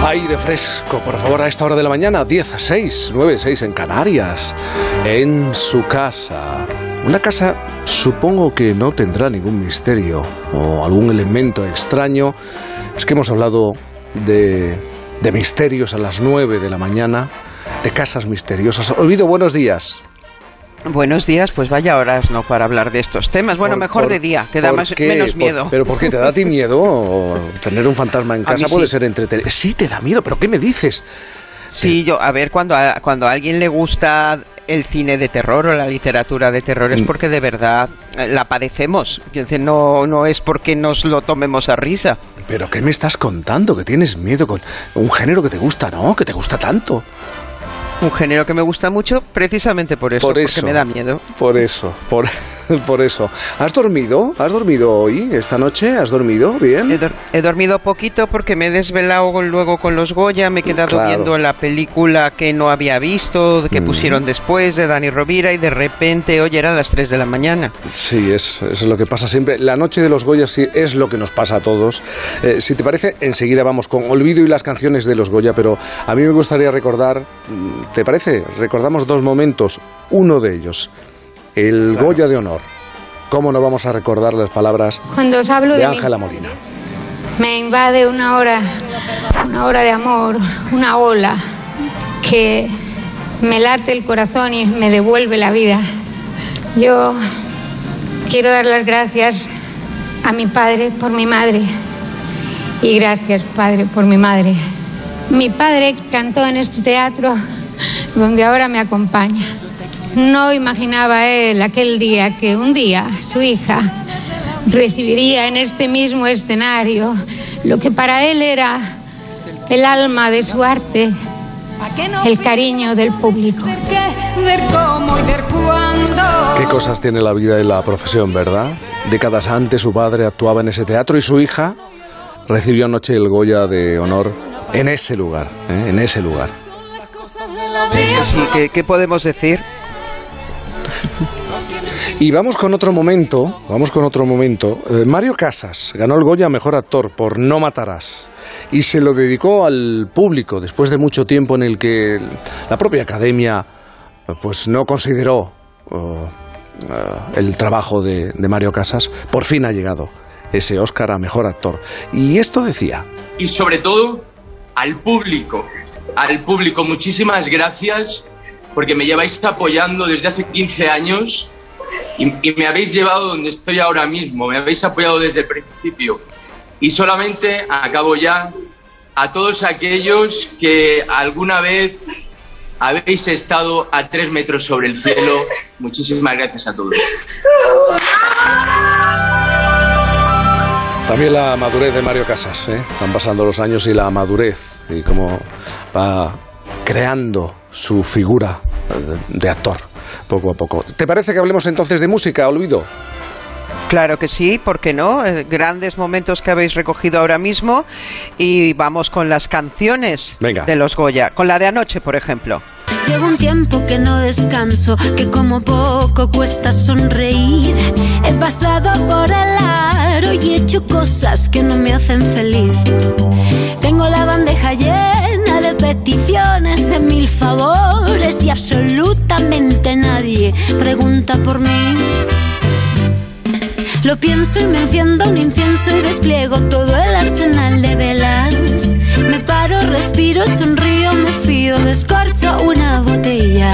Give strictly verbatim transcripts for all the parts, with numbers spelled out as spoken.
Aire fresco, por favor, a esta hora de la mañana, diez a seis, nueve a seis en Canarias, en su casa. Una casa, supongo que no tendrá ningún misterio o algún elemento extraño. Es que hemos hablado de, de misterios a las nueve de la mañana, de casas misteriosas. Olvido, buenos días. Buenos días, pues vaya horas, ¿no?, para hablar de estos temas. Bueno, por, mejor por, de día, que da más, menos miedo. Por, ¿Pero por qué? ¿Te da a ti miedo? Tener un fantasma en casa puede sí. ser entretenido. Sí, te da miedo, ¿pero qué me dices? Sí, yo, a ver, cuando a, cuando a alguien le gusta el cine de terror o la literatura de terror es porque de verdad la padecemos. No, no es porque nos lo tomemos a risa. ¿Pero qué me estás contando? ¿Que tienes miedo con un género que te gusta, no? ¿Que te gusta tanto? Un género que me gusta mucho precisamente por eso, por eso porque me da miedo. Por eso, por, por eso. ¿Has dormido? ¿Has dormido hoy, esta noche? ¿Has dormido bien? He, do- he dormido poquito porque me he desvelado luego con los Goya, me he quedado claro. viendo la película que no había visto, que mm. pusieron después, de Dani Rovira, y de repente, hoy eran las tres de la mañana. Sí, es, es lo que pasa siempre. La noche de los Goya sí es lo que nos pasa a todos. Eh, si te parece, enseguida vamos con Olvido y las canciones de los Goya, pero a mí me gustaría recordar... ¿Te parece? Recordamos dos momentos. Uno de ellos, el claro. Goya de honor. ¿Cómo no vamos a recordar las palabras Cuando os hablo de de Ángela mí, Molina? Me invade una hora, una hora de amor, una ola que me late el corazón y me devuelve la vida. Yo quiero dar las gracias a mi padre por mi madre y gracias, padre, por mi madre. Mi padre cantó en este teatro donde ahora me acompaña. No imaginaba él aquel día que un día su hija recibiría en este mismo escenario lo que para él era el alma de su arte, el cariño del público. Qué cosas tiene la vida y la profesión, ¿verdad? Décadas antes su padre actuaba en ese teatro y su hija recibió anoche el Goya de honor en ese lugar, ¿eh? en ese lugar. Sí, ¿qué, qué podemos decir? Y vamos con otro momento, vamos con otro momento. Eh, Mario Casas ganó el Goya a Mejor Actor por No matarás y se lo dedicó al público después de mucho tiempo en el que la propia Academia pues no consideró uh, uh, el trabajo de, de Mario Casas. Por fin ha llegado ese Oscar a Mejor Actor. Y esto decía. Y sobre todo al público, al público, muchísimas gracias porque me lleváis apoyando desde hace quince años y, y me habéis llevado donde estoy ahora mismo, me habéis apoyado desde el principio. Y solamente acabo ya a todos aquellos que alguna vez habéis estado a tres metros sobre el cielo, muchísimas gracias a todos. También la madurez de Mario Casas, ¿eh? Van pasando los años y la madurez y cómo va creando su figura de actor poco a poco. ¿Te parece que hablemos entonces de música, Olvido? Claro que sí, ¿por qué no? Eh, grandes momentos que habéis recogido ahora mismo y vamos con las canciones Venga. de los Goya, con la de anoche, por ejemplo. Llevo un tiempo que no descanso, que como poco cuesta sonreír. He pasado por el aro y he hecho cosas que no me hacen feliz. Tengo la bandeja llena de peticiones, de mil favores y absolutamente nadie pregunta por mí. Lo pienso y me enciendo un incienso y despliego todo el arsenal de velas. Me paro, respiro, sonrío, me fío, descorcho una botella.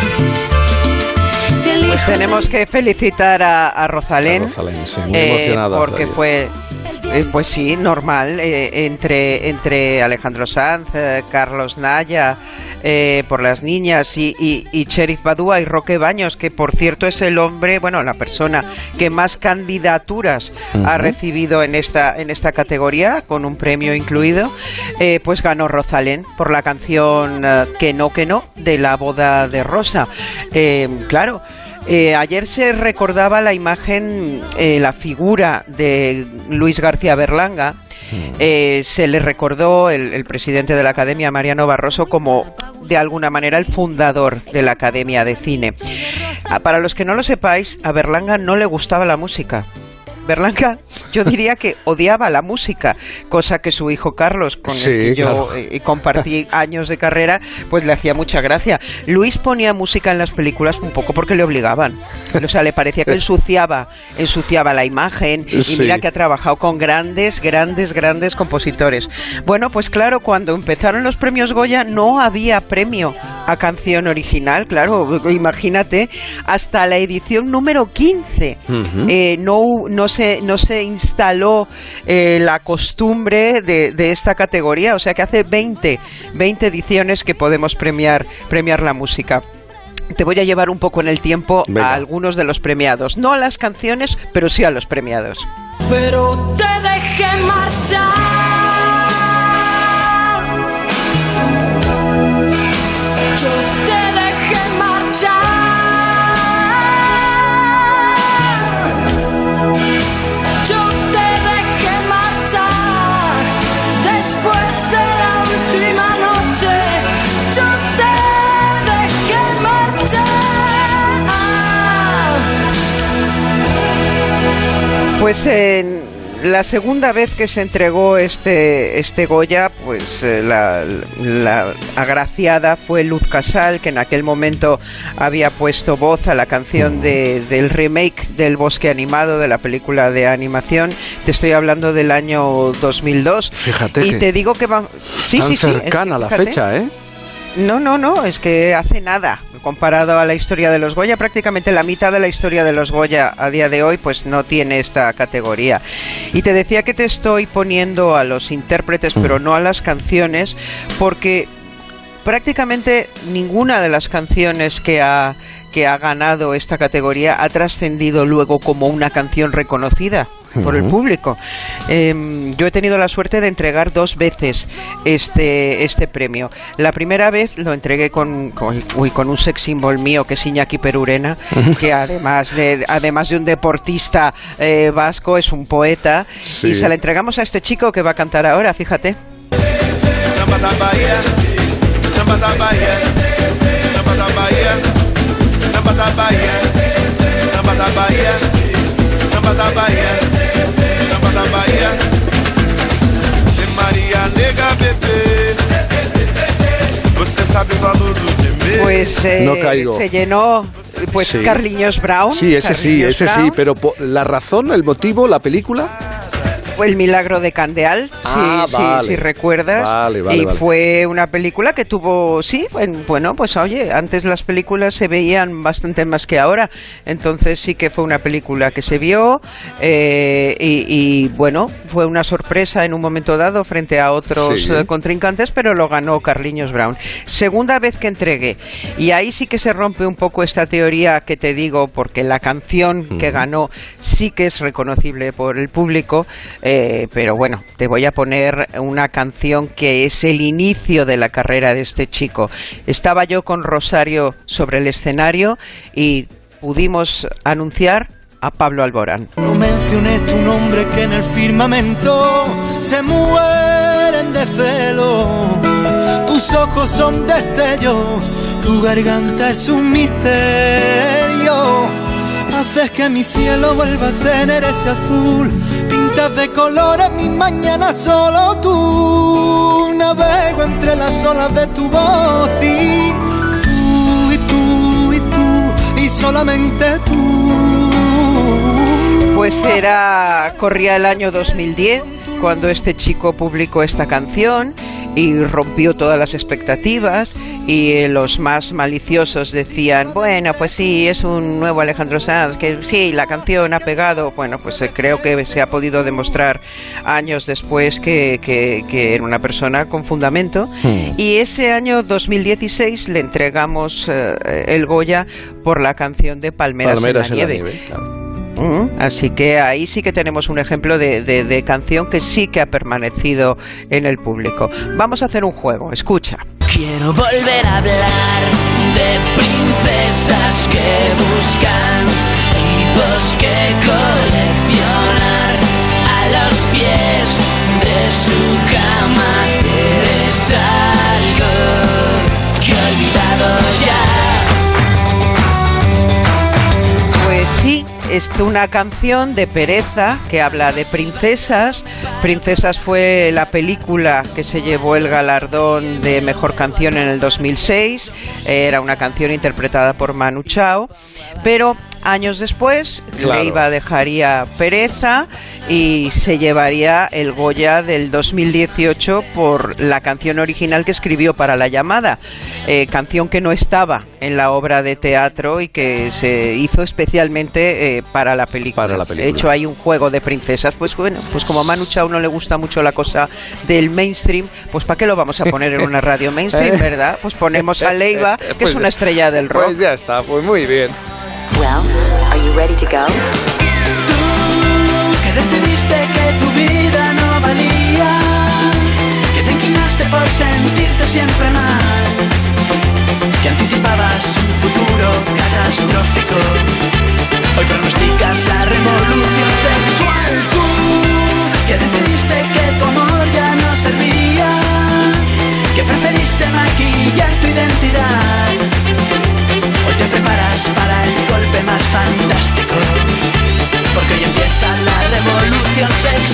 Si pues tenemos que felicitar a, a Rosalén, a Rosalén sí, muy eh, emocionada, porque fue... Eh, pues sí, normal, eh, entre, entre Alejandro Sanz, eh, Carlos Naya, eh, por las niñas, y, y, y Cherif Badúa y Roque Baños, que por cierto es el hombre, bueno, la persona que más candidaturas uh-huh. ha recibido en esta, en esta categoría, con un premio incluido, eh, pues ganó Rosalén por la canción eh, Que no, que no, de La boda de Rosa. Eh, claro. Eh, ayer se recordaba la imagen, eh, la figura de Luis García Berlanga. Eh, se le recordó el, el presidente de la Academia, Mariano Barroso, como de alguna manera el fundador de la Academia de Cine. Ah, para los que no lo sepáis, a Berlanga no le gustaba la música. Berlanga, yo diría que odiaba la música, cosa que su hijo Carlos, con sí, el que yo claro. eh, compartí años de carrera, pues le hacía mucha gracia. Luis ponía música en las películas un poco porque le obligaban. O sea, le parecía que ensuciaba, ensuciaba la imagen. Y sí. mira que ha trabajado con grandes, grandes, grandes compositores. Bueno, pues claro, cuando empezaron los premios Goya no había premio a canción original, claro, imagínate, hasta la edición número quince. Uh-huh. eh, no, no, se, no se instaló eh, la costumbre de, de esta categoría, o sea que hace veinte, veinte ediciones que podemos premiar, premiar la música. Te voy a llevar un poco en el tiempo Venga. a algunos de los premiados, no a las canciones, pero sí a los premiados. Pero te dejé marchar. Yo te dejé marchar. Yo te dejé marchar. Después de la última noche, yo te dejé marchar. Pues en la segunda vez que se entregó este, este Goya, pues eh, la, la agraciada fue Luz Casal, que en aquel momento había puesto voz a la canción de, del remake del Bosque Animado, de la película de animación. Te estoy hablando del año dos mil dos. Fíjate y que te digo que va... sí, tan sí, sí, cercana eh, la fecha, ¿eh? No, no, no, es que hace nada. Comparado a la historia de los Goya, prácticamente la mitad de la historia de los Goya a día de hoy pues no tiene esta categoría. Y te decía que te estoy poniendo a los intérpretes, pero no a las canciones, porque prácticamente ninguna de las canciones que ha que ha ganado esta categoría ha trascendido luego como una canción reconocida por el público. Eh, yo he tenido la suerte de entregar dos veces este este premio. La primera vez lo entregué con, con, uy, con un sex symbol mío, que es Iñaki Perurena, que además de además de un deportista eh, vasco, es un poeta, sí. Y se la entregamos a este chico que va a cantar ahora, fíjate. Pues eh, no caigo. Se llenó pues sí. Carliños Brown. Sí, ese Carliños sí, ese Brown. sí, pero la razón, el motivo, la película... El milagro de Candeal, ah, sí, vale. sí, si recuerdas. Vale, vale, y vale. fue una película que tuvo, sí, bueno, pues oye, antes las películas se veían bastante más que ahora, entonces sí que fue una película que se vio eh, y, y bueno, fue una sorpresa en un momento dado frente a otros sí. eh, contrincantes, pero lo ganó Carliños Brown. Segunda vez que entregué, y ahí sí que se rompe un poco esta teoría que te digo, porque la canción uh-huh. que ganó sí que es reconocible por el público. Eh, pero bueno, te voy a poner una canción que es el inicio de la carrera de este chico. Estaba yo con Rosario sobre el escenario y pudimos anunciar a Pablo Alborán. No menciones tu nombre, que en el firmamento se mueren de celo. Tus ojos son destellos, tu garganta es un misterio. Haces que mi cielo vuelva a tener ese azul. Pintas de colores mis mañanas, solo tú. Navego entre las olas de tu voz y tú, y tú, y tú, y solamente tú. Pues era, corría el año dos mil diez cuando este chico publicó esta canción y rompió todas las expectativas, y eh, los más maliciosos decían, bueno, pues sí, es un nuevo Alejandro Sanz, que sí, la canción ha pegado. Bueno, pues eh, creo que se ha podido demostrar años después que, que, que era una persona con fundamento, hmm. y ese año dos mil dieciséis le entregamos eh, el Goya por la canción de Palmeras, Palmeras en la en nieve, la nieve claro. Uh-huh. Así que ahí sí que tenemos un ejemplo de, de, de canción que sí que ha permanecido en el público. Vamos a hacer un juego, escucha. Quiero volver a hablar de princesas que buscan tipos que coleccionar a los pies de su cama. Eres algo que he olvidado ya. Pues sí, es una canción de Pereza que habla de princesas. Princesas fue la película que se llevó el galardón de mejor canción en el dos mil seis. Era una canción interpretada por Manu Chao, pero años después, claro, Leiva dejaría Pereza y se llevaría el Goya del dos mil dieciocho por la canción original que escribió para La Llamada, eh, canción que no estaba en la obra de teatro y que se hizo especialmente eh, para la película. Para la película. De hecho, hay un juego de princesas. Pues bueno, pues como a Manu Chao no le gusta mucho la cosa del mainstream, pues ¿para qué lo vamos a poner en una radio mainstream, verdad? Pues ponemos a Leiva, que pues es una estrella del rock. Pues ya está, pues muy bien. Well, are you ready to go? Tú, que decidiste que tu vida no valía, que te inclinaste por sentirte siempre mal, que anticipabas un futuro catastrófico, hoy pronosticas la revolución sexual. Tú, que decidiste que tu amor ya no servía, que preferiste maquillar tu identidad, hoy te preparas para el golpe más fantástico, porque hoy empieza la revolución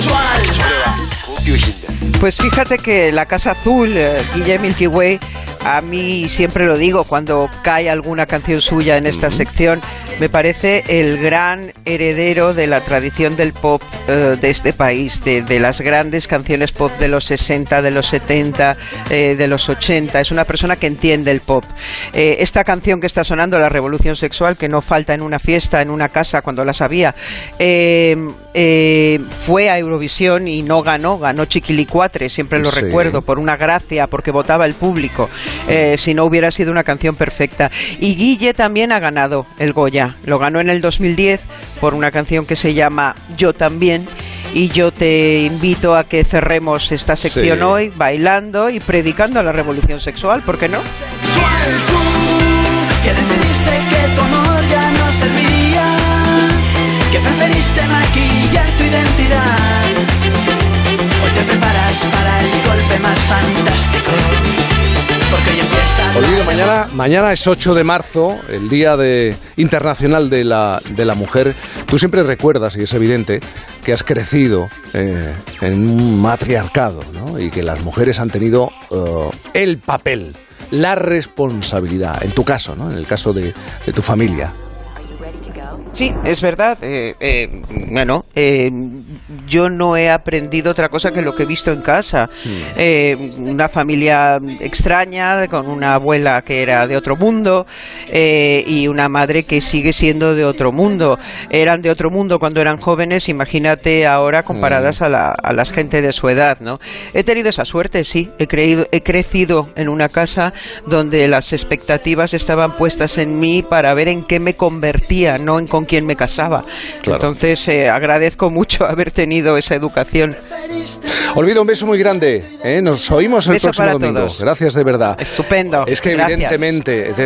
sexual. Pues fíjate que la Casa Azul, eh, Guille Milky Way, a mí siempre lo digo cuando cae alguna canción suya en esta sección, me parece el gran heredero de la tradición del pop eh, de este país, de, de las grandes canciones pop de los sesenta, de los setenta, eh, de los ochenta. Es una persona que entiende el pop. Eh, esta canción que está sonando, La Revolución Sexual, que no falta en una fiesta, en una casa cuando las había, eh, eh, fue a Eurovisión y no ganó, ganó Chiquilicuatre, siempre lo Sí. recuerdo, por una gracia, porque votaba el público. Eh, si no hubiera sido una canción perfecta. Y Guille también ha ganado el Goya. Lo ganó en el dos mil diez por una canción que se llama Yo también. Y yo te invito a que cerremos esta sección Sí. hoy bailando y predicando la revolución sexual, ¿por qué no? Sexual, tú, que decidiste que tu amor ya no servía, que preferiste maquillar tu identidad, hoy te preparas para el golpe más fantástico, porque hoy empieza la Olvido, mañana, mañana es ocho de marzo, el Día de, Internacional de la, de la Mujer. Tú siempre recuerdas, y es evidente, que has crecido eh, en un matriarcado, ¿no? Y que las mujeres han tenido uh, el papel, la responsabilidad, en tu caso, ¿no? En el caso de, de tu familia. Sí, es verdad. Eh, eh, bueno, eh, yo no he aprendido otra cosa que lo que he visto en casa. Eh, una familia extraña, con una abuela que era de otro mundo eh, y una madre que sigue siendo de otro mundo. Eran de otro mundo cuando eran jóvenes, imagínate ahora comparadas a, la, a las gente de su edad, ¿no? He tenido esa suerte, sí. He, creído, he crecido en una casa donde las expectativas estaban puestas en mí para ver en qué me convertía, no en con quién me casaba. Claro. Entonces eh, agradezco mucho haber tenido esa educación. Olvido, un beso muy grande, ¿eh? Nos oímos el Beso próximo para domingo. todos. Gracias de verdad. Estupendo. Es que Gracias. evidentemente